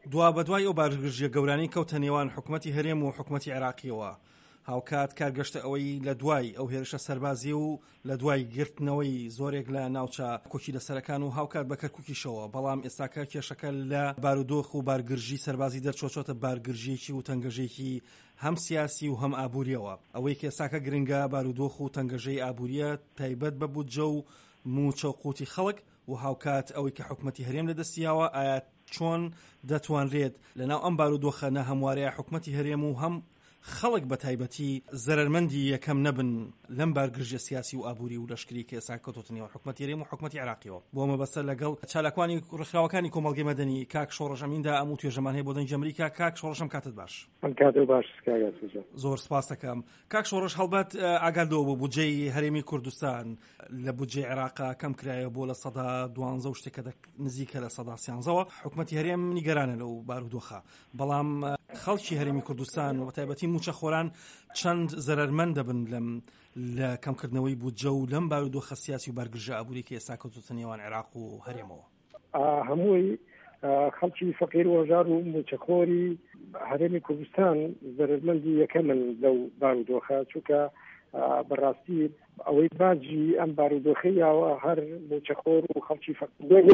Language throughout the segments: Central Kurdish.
دوا بەدوای ئەو بارگرژیە گەورانی کەوتە نێوان حکومەتی هەرێم و حکومەتی عێراقیەوە هاوکات کارگەشتە ئەوەی لە دوای ئەو هێرشە سەربازی و لە دوای گرتنەوەی زۆرێک لە ناوچە کۆکی لەسەرەکان و هاوکات بە کەرکووکیشەوە بەڵام ئێستاکە کێشەکە لە بارودۆخ و بارگرژی سەربازی دەرچۆچۆتە بارگرژیەکی و تەنگەژێکی هەم سیاسی و هەم ئابووریەوە ئەوەی کێساکە گرنگە بارودۆخ و تەنگەژەی ئابووریە تایبەت بە بودجە و موچە و قوتی خەڵک و هاوکات ئەوەی کە حکومەتی هەرێم لەدەستیاوە ئایا چۆن دەتوانرێت لەناو ئەم بارودۆخە نە هەموارەیە حکومەتی هەرێم و هەم خەڵک بە تایبەتی زەرمەندی یەکەم نەبن لەم بارگرژە سیاسی و ئابووری و لەشکری کە ئێستا کەوتوتنەوە حکومەتی هەرێم و حکومەتی عێراقیەوە بۆ مەبەستە لەگەڵ چالاکوانی ڕێکخراوەکانی کۆمەڵگەی مەدەنی کاک شۆڕژ ئەمیندا ئەم و توێژەمان هەیە بۆ دەنگی ئەمریکا کاک شۆڕژم کاتت باش زۆر سپاس دەکەم کاک شۆڕژ هەڵبەت ئاگادەوە بۆ بودجەی هەرێمی کوردستان لە بودجەی عێراق کەم کرایە بۆ لە سەدا 12 شتێکە نزیکە لە سەدا 13ەوە حکومەتی هەرێم نیگەرانە لەو بارودۆخە بەڵام خەڵکی هەرێمی کوردستان و بەتایبەتی موچە خۆران چەند زەرمەند دەبن لە کەمکردنەوەی بودجە و لەم بارودۆخە سیاسی و بارگرژە ئابووری کە ئێستا کەوتوتە نێوان عێراق و هەرێمەوە هەمووی خەڵکی فەقیر و هەژار و موچەخۆری هەرێمی کوردستان زەرمەندی یەکەمن لەو بارودۆخە چونکە بەڕاستی ئەوەی باجی ئەم بارودۆخەیەوە هەر موچەخۆر و خەڵکی فەقیر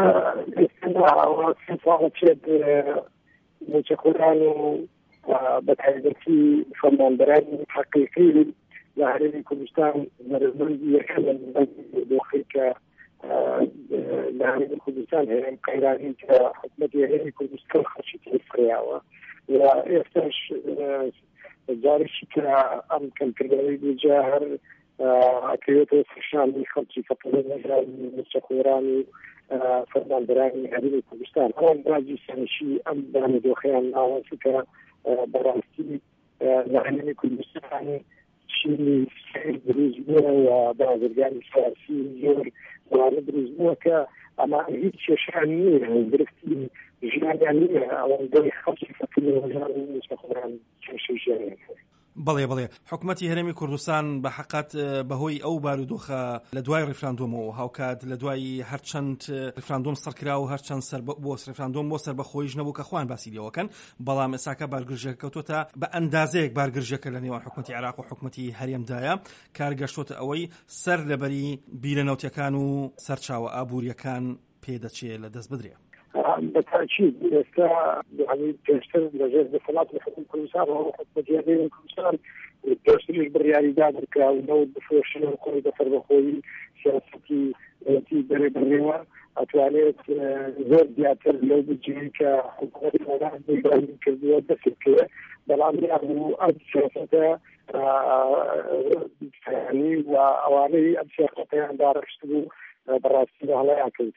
موچەخۆران و بەتایبەتی فەرمانبەرانی حەقیقی لە هەرێمی کوردستان زەرمەندی یەکەمن دۆخەی کە لە هەرێمی کوردستان هەرێم قەیرانی کە حکومەتی هەرێمی کوردستان خەڵکی تێفڕیاوە و ئێستاش جارێکی کە ئەم کەمکردنەوەی بودجە هەر ئەکەوێتەوە سەرشانی خەڵکی فەقیرانی موچەخۆرانی فەرمانبەرانی هەرێمی کوردستان ئەوان باجی سەرشی ئەم بارودۆخەیان ناوەسی کە بەڕاستی لە هەرێمی کوردستان چینی سیر دروست بووە و بازرگانی سیاسی زۆر وانە دروست بووە کە ئەمە هیچ کێشان نییە گرفتی ژیانیان نییە ئەوەندەی خەڵکی فەقیر و هەژار و موچەخۆران کێشەی ژیانیان بەڵێ حکومەتی هەرێمی کوردستان بە حقات بەهۆی ئەو بارودۆخە لە دوای ڕێفراندۆمەوە هاوکات لە دوای هەرچەند ڕێفراندۆم سەرکرا و هەرچەند سەر بۆ ڕێفراندۆم بۆ سەر بەخۆیش نەبوو کە خوان باسی لێوەکەن بەڵام ئێساکە بارگرژەکە کەوتوتە بە ئەندازەیەک بارگرژەکە لە نێوان حکومەتی عێراق و حکومەتی هەرێمدایە کارگەشتوتە ئەوەی سەر لەبەری بیرەنەوتیەکان و سەرچاوە ئابووریەکان پێدەچێت لە دەست بدرێ بالتأكيد يعني تشتغل لجهاز دخلات الحكومة كردستان وحكومة هرێمی کوردستان تشتغل بالرياضيات ونود بفروشنا وقوي دفر بخوي سياسي تي بري بريوا أتوانيت زور زيادة لو بتجي كحكومة الإمارات بيجي كردوا بس كده بالعمل أبو أرض سياسة يعني وأواني أرض سياسة عندها رشتو براسي على أكل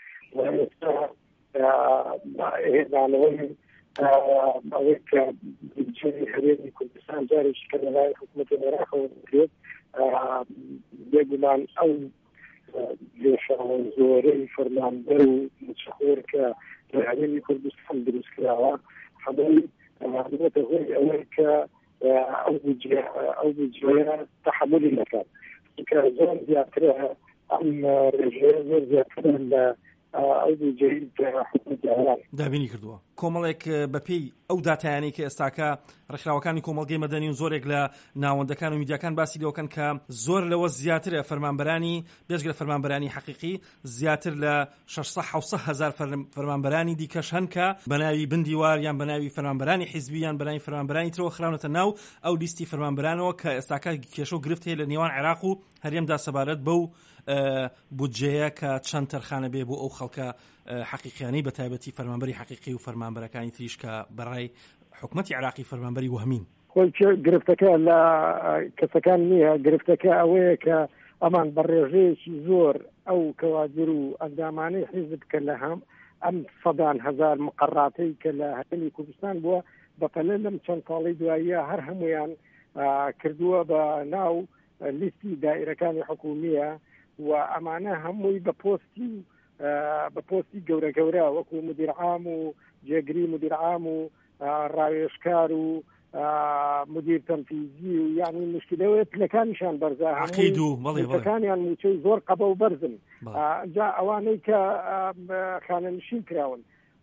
هێنانەوەی ئەوەی کە بودجەی هەرێمی کوردستان جارێکی کە لەلای حکومەتی عێراقەوە دەکرێت بێگومان ئەو لێشاوە زۆرەی فەرمانبەر و موچەخۆر کە لە هەرێمی کوردستان دروست کراوە هەمووی بێتە هۆی ئەوەی کە ئەو بودجەیە تەحملی نەکات کە زۆر زیاترە ئەم ڕێژەیە زۆر زیاترە لە ئەو بودجەی حکومەتی عێراق دابینی کردووە کۆمەڵێک بەپێی ئەو داتایانی کە ئێستاکە ڕێکخراوەکانی کۆمەڵگەی مەدەنی و زۆرێک لە ناوەندەکان و میدیاکان باسی لەوەکەن کە زۆر لەوە زیاترە فەرمانبەرانی بێژگە لە فەرمانبەرانی حەقیقی زیاتر لە 600-700 هەزار فەرمانبەرانی دیکەش هەن کە بەناوی بندیوار یان بەناوی فەرمانبەرانی حیزبی یان بەناوی فەرمانبەرانی ترەوە خراونەتە ناو ئەو لیستی فەرمانبەرانەوە کە ئێستاکە کێشە و گرفت هەیە لە نێوان عێراق و هەرێمدا سەبارەت بەو بودجەیە کە چەند تەرخانە بێ بۆ ئەو خەڵکە حەقیقیانی بە تایبەتی فەرمانبەری حەقیقی و فەرمانبەرەکانی تریش کە بەڕای حکومەتی عێراقی فەرمانبەری وهمین گرفتەکە لە کەسەکان نییە گرفتەکە ئەوەیە کە ئەمان بەڕێژەیەکی زۆر ئەو کەوادر و ئەندامانەی حیزب کە لە ئەم سەدان هەزار مقڕاتەی کە لە هەرێمی کوردستان بووە بەپەلە لەم چەند ساڵی دواییە هەر هەمویان کردووە بە ناو لیستی دائیرەکانی حکومیە و ئەمانە هەمووی بە پۆستی گەورە گەورە وەکو مدیر عام و جێگری مدیر عام و ڕاوێژکار و مدیر تەنفیزی و یعنی مشکلەوەی پلەکانیشان بەرزە هەموویەکانیان موچەی زۆر قەبە و بەرزن جا ئەوانەی کە خانەنشین کراون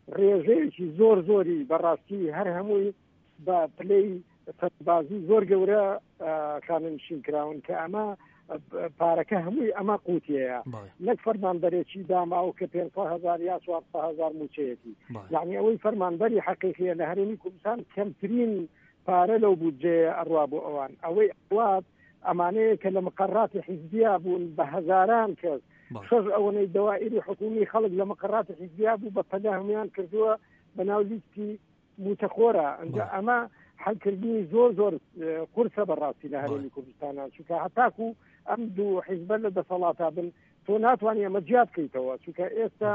ڕێژەیەکی زۆری بەڕاستی هەر هەمووی بە پلەی سەربازی زۆر گەورە خانەنشین کراون کە ئەمە پارەکە هەمووی ئەمە قوتیەیە نەک فەرمانبەرێکی داماوە کە 500,000 یا 400,000 موچەیەتی یعنی ئەوەی فەرمانبەری حەقیقیە لە هەرێمی کوردستان کەمترین پارە لەو بودجەیە ئەڕوا بۆ ئەوان ئەوەی ئەوات ئەمانەیە کە لە مقرراتی حیزبیا بوون بە هەزاران کەس شەش ئەوەی دەوائری حکومی خەڵک لە مقرراتی حیزبیا بوو بە پەلا هەمویان کردووە بەناو لیستی موتەخۆرە ئەنجا ئەمە حەلکردنی زۆر قورسە بەڕاستی لە هەرێمی کوردستانان چونکە هەتاکو ئەم دوو حیزبە لە دەسەڵاتە بن تۆ ناتوانانی ئەمە جیاد بکەیتەوە چونکە ئێستا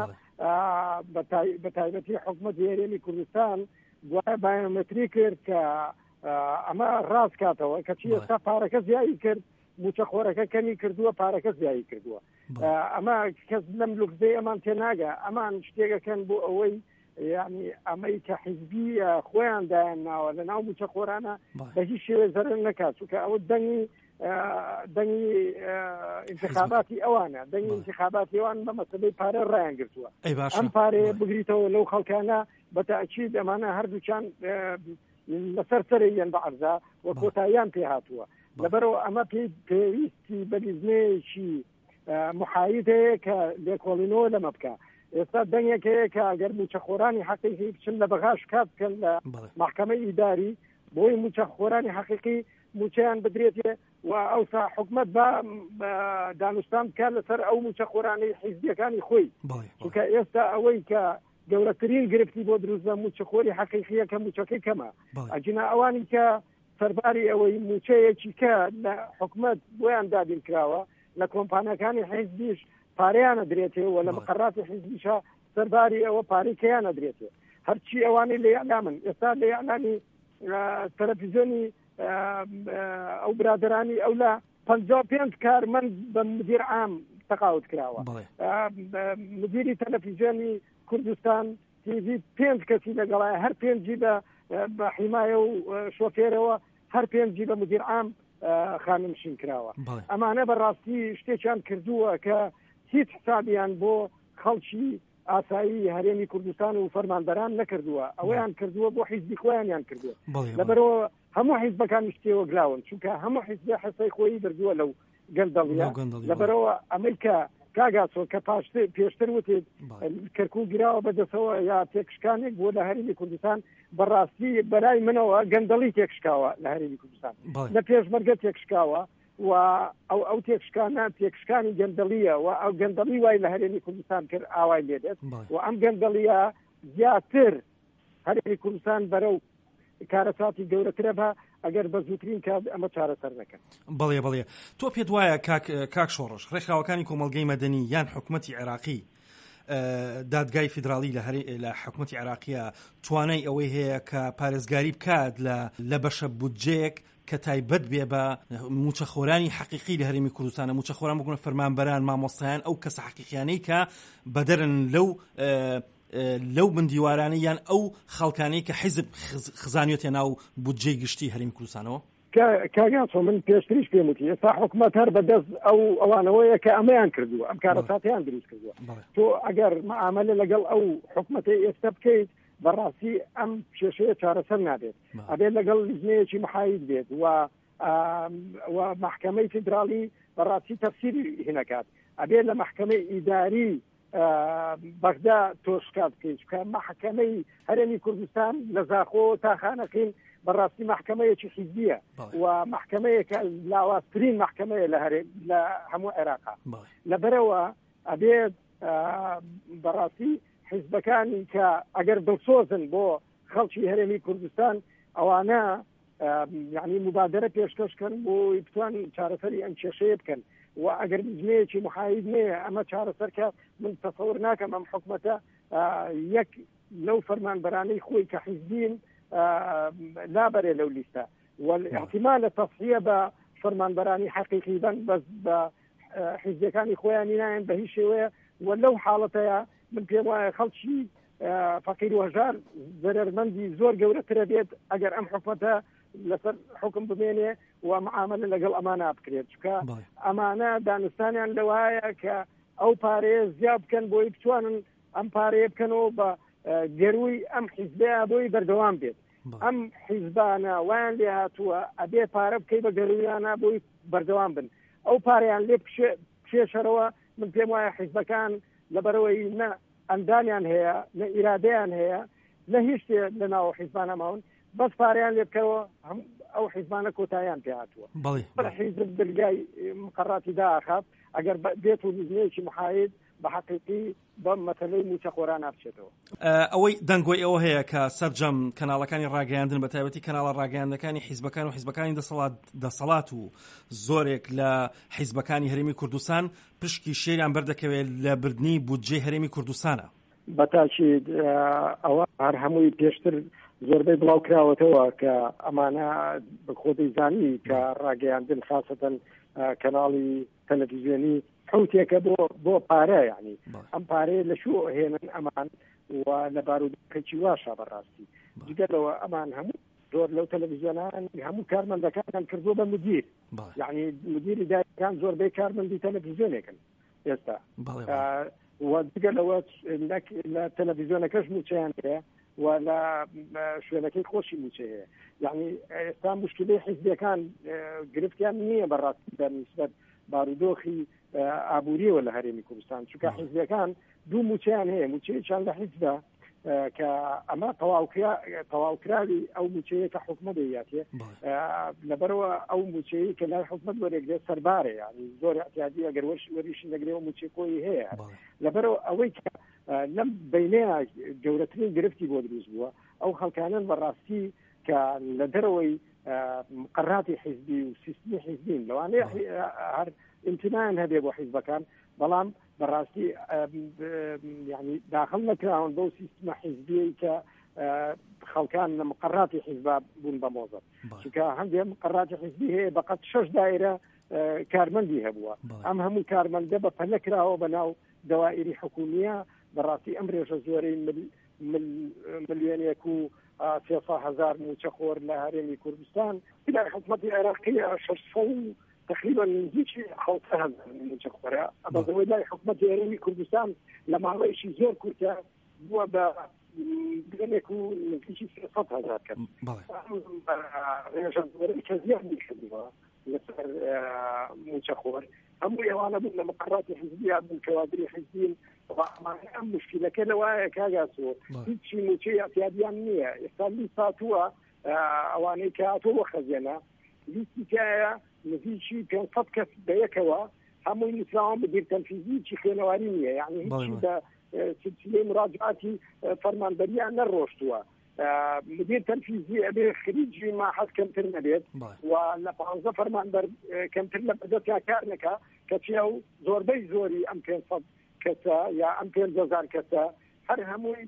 بە تایبەتی حکومەتی هەرێمی کوردستان دوای بایۆمەتری کرد کە ئەمە ڕاست کاتەوە کەچی ئێستا پارەکە زیایی کرد موچەخۆرەکە کەمی کردووە پارەکە زیایی کردووە ئەمە کەس لەم لوکزەی ئەمان تێناگە ئەمان شتێکەکەن بۆ ئەوەی یعنی ئەمەی کە حیزبی خۆیان دایان ناوە لە ناو موچەخۆرانە بە هیچ شێوێ زەرر نەکات چونکە ئەوە دەنگی انتخاباتی ئەوانە دەنگی انتخاباتی ئەوان بە مەسەلەی پارە ڕایان گرتووە ئەم پارەیە بگریتەوە لەو خەڵکانە بەتەئکید ئەمانە هەردووچان لەسەر سەرێن بە عەرزا وە کۆتاییان پێ هاتووە لەبەرەوە ئەمە پێویستی بەلیزنەیەکی محایید هەیە کە لێکۆڵینەوە لەمە بکە ئێستا دەنگێک هەیە کە ئەگەر موچەخۆرانی حەقیقی بچن لە بەغاش کات بکەن لە محکەمەی ئیداری بۆی موچەخۆرانی حەقیقی موچەیان بدرێتێ و ئەوسا حکومەت بە دانوستان بکات لەسەر ئەو موچەخۆرانی حیزبیەکانی خۆی چونکە ئێستا ئەوەی کە گەورەترین گرفتی بۆ دروست بە موچەخۆری حەقیقیە کە موچەکەی کەمە ئەجنا ئەوانی کە سەرباری ئەوەی موچەیەکی کە لە حکومەت بۆیان دابین کراوە لە کۆمپانیەکانی حیزبیش پارەیانە درێتەوە لە مقرراتی حیزبیشە سەرباری ئەوە پارەیەکیانە درێتێ هەرچی ئەوانەی لە ئەعلامن ئێستا لە ئەعلامی تەلەڤیزیۆنی ئەو برادرانی ئەو لە 55 کارمەند بە مدیر عام تەقاوت کراوە مدیری تەلەڤیزیۆنی کوردستان تیڤی 5 کەسی لەگەڵایە هەر 5 بە حیمایە و شۆفێرەوە هەر 5 بە مدیر عام خانمشین کراوە ئەمانە بەڕاستی شتێکیان کردووە کە هیچ حسابیان بۆ خەڵکی ئاسایی هەرێمی کوردستان و فەرمانبەران نەکردووە ئەوەیان کردووە بۆ حیزبی خۆیانیان کردووە لەبەرەوە هەموو حیزبەکان شتێوە گلاون چونکە هەموو حیزب حسەی خۆی بردووە لەو گەندەڵیە لەبەرەوە ئەمریکا کاگاسۆ کە پێشتر وتێت کەرکوو گیراوە بەدەسەوە یا تێکشکانێک بۆ لە هەرێمی کوردستان بەڕاستی بەلای منەوە گەندەڵی تێکشکاوە لە هەرێمی کوردستان لە پێشمەرگە تێکشکاوە و ئەو تێکشکانی گەندەڵیە و ئەو گەندەڵی وای لە هەرێمی کوردستان کرد ئاوای لێدێت و ئەم گەندەڵیە زیاتر هەرێمی کوردستان بەرەو کارەساتی گەورەترە بە ئەگەر بە زووترین کات ئەمە چارەسەر نەکەن. بەڵێ تۆ پێت وایە کاک شۆڕش ڕێکخراوەکانی کۆمەڵگەی مەدەنی یان حکوومەتی عێراقی دادگای فیدراڵی لە حکوومەتی عێراقیە توانای ئەوەی هەیە کە پارێزگاری بکات لە بەشە بودجەیەک کە تایبەت بێ بە موچەخۆرانی حەقیقی لە هەرێمی کوردستانە موچەخۆران بگونە فەرمانبەران مامۆستایان ئەو کەسە حەقیقیانەی کە بەدەرن لەو بندیوارانە یان ئەو خەڵکانەی کە حیزب خزانیۆتە ناو بودجەی گشتی هەرێمی کوردستانەوە کاگاسۆ من پێشتریش پێم وتی ئێستا حکومەت هەر بەدەست ئەوانەوەیە کە ئەمەیان کردووە ئەم کارەساتیان دروست کردووە تۆ ئەگەر مەعاملە لەگەڵ ئەو حکومەتی ئێستا بکەیت بەڕاستی ئەم کێشەیە چارەسەر نابێت ئەبێت لەگەڵ لیژنەیەکی محاید بێت و محکەمەی فیدراڵی بەڕاستی تەفسیری هێنەکات ئەبێت لە محکەمەی ئیداری بەغدا تۆشکات بکەیت کە محکەمەی هەرێمی کوردستان لە زاخۆ تا خانەقین بەڕاستی محکەمەیەکی حیزبیە و محکەمەیەکە لاوازترین محکەمەیە لە هەموو عێراقا لەبەرەوە ئەبێت بەڕاستی حیزبەکانی کە ئەگەر دڵسۆزن بۆ خەڵکی هەرێمی کوردستان ئەوانە یعنی مبادرە پێشکەشکەن بۆ بتوان چارەسەری ئەم کێشەیە بکەن و ئەگەر لیژنەیەکی محاید نەیە ئەمە چارەسەرکە من تەسەور ناکەم ئەم حکومەتە یەک لەو فەرمانبەرانەی خۆی کە حیزبین لابەرێ لەو لیستە والاحتمال تەصحیە بە فەرمانبەرانی حەقیقی بەس بە حیزبەکانی خۆیانی نایەن بە هیچ شێوەیە و لەو حاڵەتەیە من پێم وایە خەڵکی فەقیر و هەژار زەرەرمەندی زۆر گەورەترە بێت ئەگەر ئەم حکومەتە لەسەر حکم بمێنێ و معاملە لەگەڵ ئەمانە بکرێت چکە ئەمانە دانستانیان لەوایە کە ئەو پارەیە زیاد بکەن بۆی بتوانن ئەم پارەیە بکەنەوە بە گەروی ئەم حیزبەیە بۆی بەردەوام بێت ئەم حیزبانە ویان لێ هاتووە ئەبێ پارە بکەی بە گەرویانە بۆی بەردەوام بن ئەو پارەیان لێ پێشەرەوە من پێم وایە حیزبەکان لەبەرەوەی نە ئەندامیان هەیە نە ئیرادەیان هەیە نە هیچ شتێ لە ناو حیزبانە ماون بەس پارەیان لێ بکەوە ئەو حیزبانە کۆتاییان پێ هاتووە حیزب دلگای مقرراتی داخات ئەگەر بێت و نزمەیەکی محاید بە حقیقی بەم مەسەلەی موچە خۆران نابچێتەوە ئەوەی دەنگۆی ئەوە هەیە کە سەرجەم کەناڵەکانی ڕاگەیاندن بە تایبەتی کەناڵە ڕاگەیاندەکانی حیزبەکان و حیزبەکانی دەسەڵات و زۆرێک لە حیزبەکانی هەرێمی کوردستان پشکی شێریان بەردەکەوێت لە بردنی بودجەی هەرێمی کوردستانە بەتاکید ئەوە هەر هەمووی پێشتر زۆربەی بڵاو کراوەتەوە کە ئەمانە خۆدەی زانی کە ڕاگەیاندن خاصەتەن کەناڵی تەلەڤیزیۆنی حوتێکە بۆ پارە یعنی ئەم پارەیە لە شو هێنن ئەمان و لە بارودۆخێکی واشە بەڕاستی جگەرەوە ئەمان هەموو زۆر لەو تەلەڤیزیۆنان هەموو کارمەندەکانیان کردووە بە مدیر یعنی مدیری دایکان زۆربەی کارمەندی تەلەڤیزیۆنێکن ئێستا و جگەرەوە لە تەلەڤیزیۆنەکەش موچەیان هەیە و لە شوێنەکەی خۆشی موچە هەیە یعنی ئێستا مشکلەی حیزبەکان گرفتیان نییە بەڕاستی بەنسبەت بارودۆخی ئابووریەوە لە هەرێمی کوردستان چونکە حیزبەکان دوو موچەیان هەیە موچەیەکیان لە حیزبە کە ئەمە تەواوکراوی ئەو موچەیە کە حکومەت دەیاتێ لەبەرەوە ئەو موچەیە کە لای حکومەت وەرێگرێت سەربارە یعنی زۆر احتیاجی ئەگەر وەریشی نەگرێەوە موچەی کۆی هەیە لەبەرەوە ئەوەی کە لەم بینەیە گەورەترین گرفتی بۆ دروست بووە ئەو خەڵکانن بەڕاستی کە لە دەرەوەی مقرراتی حیزبی و سیستمی حیزبین لەوانەیە هەر امتنان هەبێ بۆ حیزبەکان بەڵام بەڕاستی یعنی داخل نەکراون بەو سیستمە حیزبی کە خەڵکان لە مقرراتی حیزب بوون بە مۆزە چونکە هەندێک مقرراتی حیزبی هەیە بەقەت 6 دایرە کارمەندی هەبووە ئەم هەموو کارمەندە بە پەلەکراوە بەناو دەوائری حکومیە بەڕاستی ئەم ڕێژە زۆرەی ملیۆنێک و 300,000 موچە خۆر لە هەرێمی کوردستان لە حکومەتی عێراقی 600 تقریبا نزیکی 700,000 موچە خۆرە بەزەوەی لای حکومەتی هەرێمی کوردستان لە ماوەیەکی زۆر کورتە بووە بە بگەنێک و نزیکی 300,000 کەس ڕێژە زۆرەی کە زیادی کردووە لەسەر موچە خۆر هەموو ئێوانە بوون لە مقرراتی حیزبی بوون کەوادری حیزبین ئەم مشکلەکە لەوایە کاگاسۆ هیچی موچەی ئەتیادیان نییە ئێستا لیست هاتووە ئەوانەی کە هاتووە خەزیێنە لیستی کایە نزیکی 500 کەس بەیەکەوە هەمووی نووسراوان بە دیرتەنفیزیی خوێنەواری نییە یعنی هیچی بە سلسلەی مراجعاتی فەرمانبەریان نەڕۆشتووە مدیر تەنفیزی ئەبێ خریجی ماحەت کەمتر نەبێت و لە 15 فەرمانبەر کەمتر لە بەدەستیا کار نەکا کە چیا و زۆربەی زۆری ئەم 500 کەسە یا ئەم 5,000 کەسە هەر هەمووی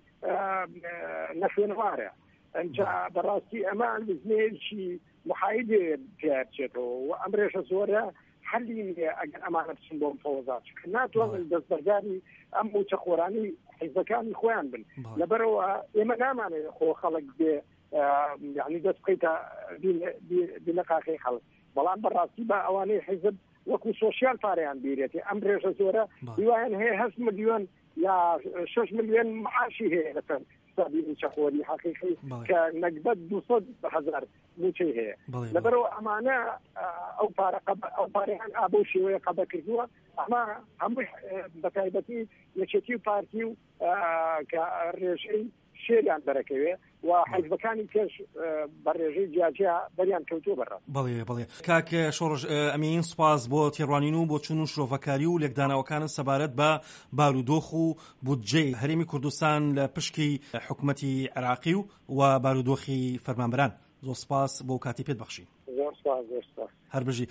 نەخوێنەوارە ئەنجا بەڕاستی ئەمان بزنێکی محایدێ پێچێتەوە و ئەم ڕێژە زۆرە حەلی نییە ئەگەر ئەمانە بچین بۆ مفەوەزات چونکە ناتوانن دەستبەرداری ئەم موچە خۆرانی حیزبەکانی خۆیان بن لەبەرەوە ئێمە نامانێت خۆ خەڵک بێ یعنی دەست بکەیتە بینەقاقی خەڵک بەڵام بەڕاستی بە ئەوانەی حیزب وەکو سۆشیال پارەیان بیرێتی ئەم ڕێژە زۆرە هیوایان هەیە 8 ملیۆن یا 6 ملیۆن معاشی هەیە لەسەر حسابی موچە خۆری حقیقی کە نەکبەت 200,000 موچەی هەیە لەبەرەوە ئەمانە ئەو پارەیان ئابۆ شێوەیە قەبە کردووە ئەمە هەمووی بەتایبەتی یەکێتی و پارتی و کە ڕێژەی شێریان دەرەکەوێ و حیزبەکانی پێش بە ڕێژەی جیاجیا بەریان کەوتووە بەڕاست. بەڵێ کاک شۆڕژ ئەمین سوپاس بۆ تێڕوانین و بۆ چون و شرۆڤەکاری و لێکدانەوەکانت سەبارەت بە بارودۆخ و بودجەی هەرێمی کوردستان لە پشکی حکومەتی عێراقی و بارودۆخی فەرمانبەران. زۆر سپاس بۆ کاتی پێت بەخشی. زۆر سپاس. هەر بژی